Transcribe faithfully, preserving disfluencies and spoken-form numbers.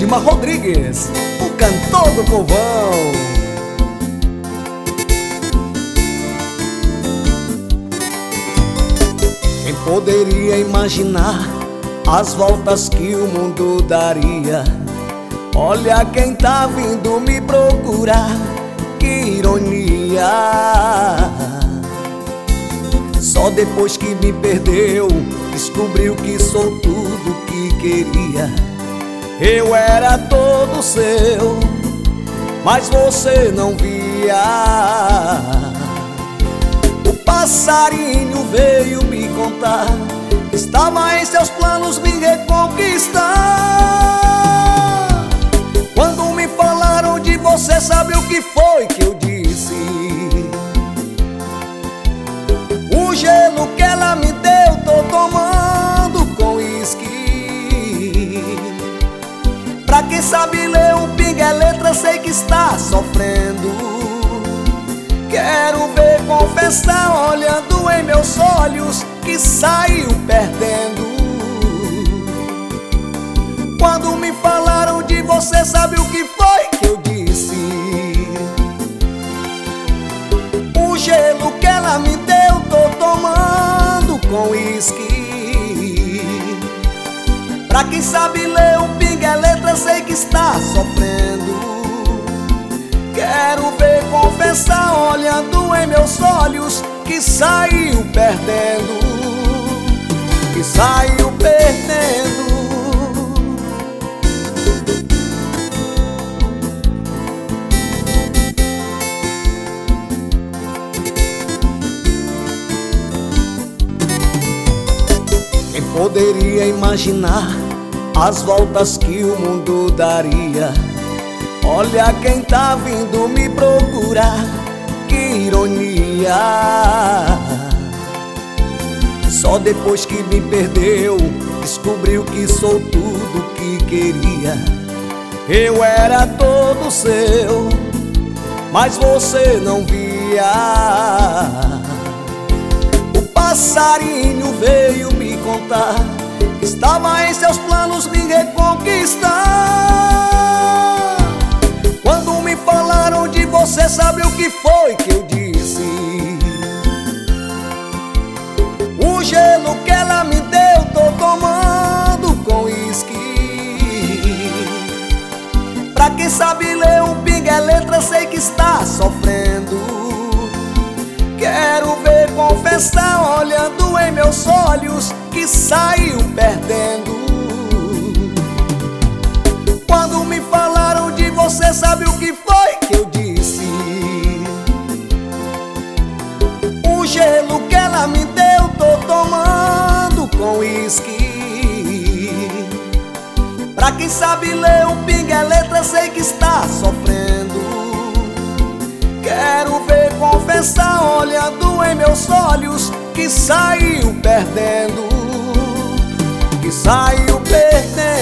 Edmar Rodrigues, o cantor do povão. Quem poderia imaginar as voltas que o mundo daria? Olha quem tá vindo me procurar, que ironia. Só depois que me perdeu, descobriu que sou tudo que queria. Eu era todo seu, mas você não via. O passarinho veio me contar que estava em seus planos me reconquistar. Quando me falaram de você, sabe o que foi que eu disse? O gelo que ela me deu, tô tomando com uísque. Pra quem sabe ler um pinga é letra, sei que está sofrendo. Quero ver confessar, olhando em meus olhos, que saiu perdendo. Quando me falaram de você, sabe o que foi que eu disse? O gelo que ela me deu, tô tomando com uísque. Pra quem sabe ler um pinga é letra, sei que está sofrendo. Quero ver confessar, olhando em meus olhos, que saiu perdendo. Que saiu perdendo. Quem poderia imaginar as voltas que o mundo daria? Olha quem tá vindo me procurar, que ironia. Só depois que me perdeu, descobriu que sou tudo que queria. Eu era todo seu, mas você não via. O passarinho veio me contar que estava em seus planos me reconquistar. Quando me falaram de você, sabe o que foi que eu disse? O gelo que ela me deu, tô tomando com uísque. Pra quem sabe ler um pinga é letra, sei que está sofrendo. Quero ver confessar, olhando em meus olhos, que saiu perdendo. Quando me falaram de você, sabe o que foi que eu disse? O gelo que ela me deu, tô tomando com uísque. Pra quem sabe ler um pinga é letra, sei que está sofrendo. Quero ver confessar, olhando em meus olhos, que saiu perdendo. Que saiu perdendo.